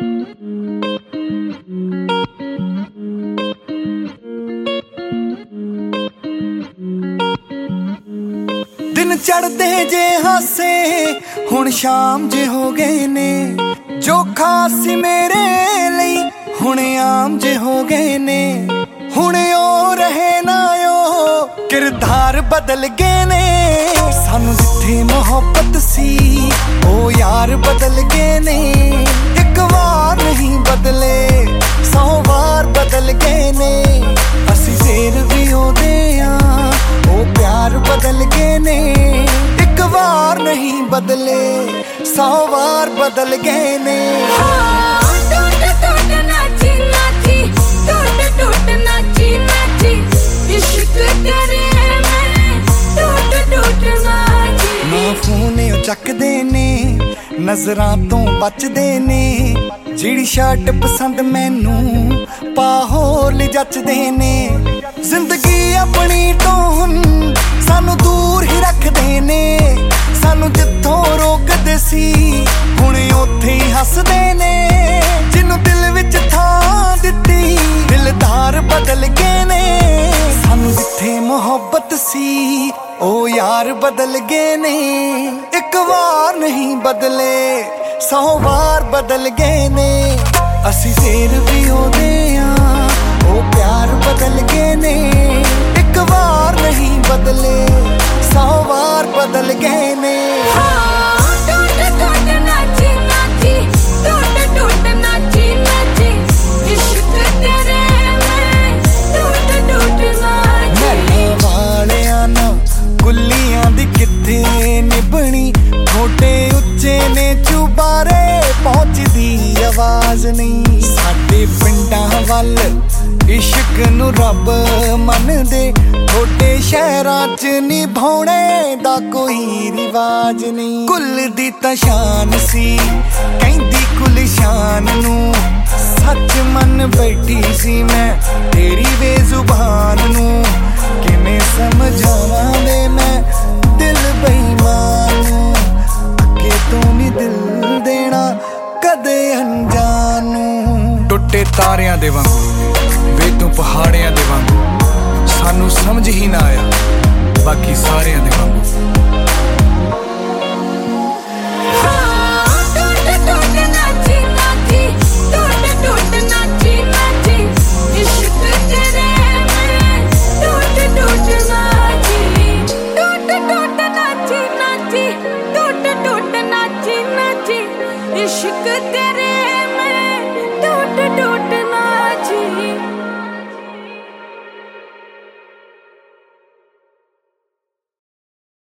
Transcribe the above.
दिन चढ़ते जे हासे हुण शाम जे हो गए ने, जो खास सी मेरे लई हुण आम जे हो गए ने। हुण ओ रहे ना ओ किरदार बदल गए ने, सानू जिथे मोहब्बत सी ओ यार बदल गए ने। एक बार नहीं बदले 100 बार बदल गए ने, असी शेर भी ओदे आ ओ प्यार बदल गए ने। एक बार नहीं बदले 100 बार बदल गए ने। टूट टूट नाची नाची, टूट टूट नाची नाची, इश्क तेरे मैं टूट टूट नाची। ना फोन चकदे ने, नजरां तो बचदे ने, जिहड़ी शर्ट पसंद मैनू पा होर जचदे ने। जिंदगी अपनी तो हुण सानू दूर ही रखदे ने, सानू जिथों रोकदे सी हुण उत्थे ही हसदे ने। जिन्नू दिल विच थां दित्ती दिलदार बदल गए ने, सानू जिथे मोहब्बत सी ओ यार बदल गए ने। एक बार नहीं बदले 100 बार बदल गए ने, असी शेर भी ओदे आ ओ प्यार बदल गए ने। एक बार नहीं बदले 100 बार बदल गए ने। टूट टूट नाची नाची, टूट टूट नाची नाची, इश्क तेरे मैं टूट टूट नाची। मैनू वालियां ना गुल्लियां दी किथे निभनी, थोड़े उच्चे ने चुबारे पहुंचदी आवाज नहीं। साडे पिंडां वल इश्क नू रब मनदे, थोड़े शहरां च निभाउणे दा कोई रिवाज नहीं। कुल दी तां शान सी कहंदी गुलशान नू, सच मन बैठी सी मैं तेरी बेजुबान नू। किवें समझावां वे मैं दिल बेईमान नू, अगे तो नहीं दिल देना कदे अनजान नू। टुटे तारियां दे वांगू वे तू पहाड़ियां दे वांगू, सानू समझ ही ना आया बाकी सारियां दे वांगू। टूट टूट नाची नाची, टूट टूट नाची नाची, इश्क तेरे मैं टूट टूट नाची। टूट टूट नाची नाची, टूट टूट नाची नाची, इश्क तेरे